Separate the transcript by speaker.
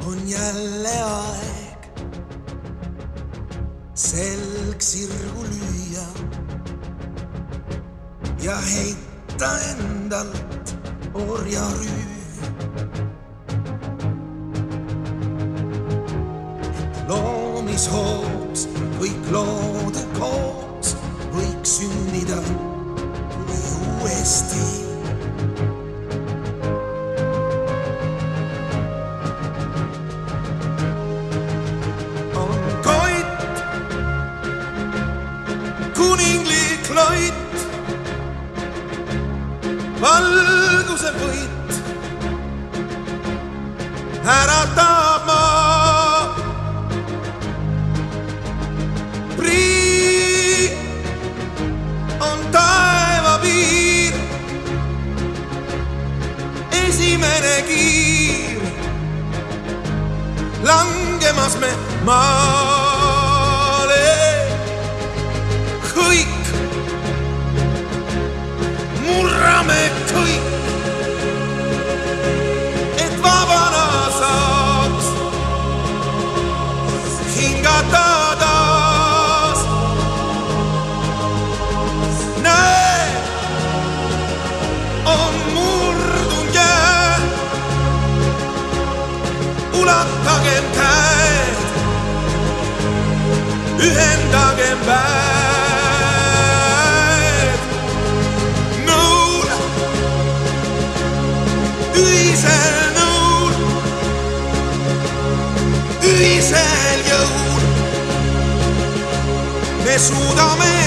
Speaker 1: on jälle aeg selg sirgu lüüa ja heita endalt orjarüüv. Loomishoos kõik loode koos võiks sünnida uuesti. Kuninglik loit, valguse võit, äratab maa. Prii on taeva piir, esimene kiir, langemas me maale. Kõik, murrame kõik, et vabana saaks hingata taas. Näe, on murdunud jää, ulatagem käed, ühendagem väed. Ühisel jõul me suudame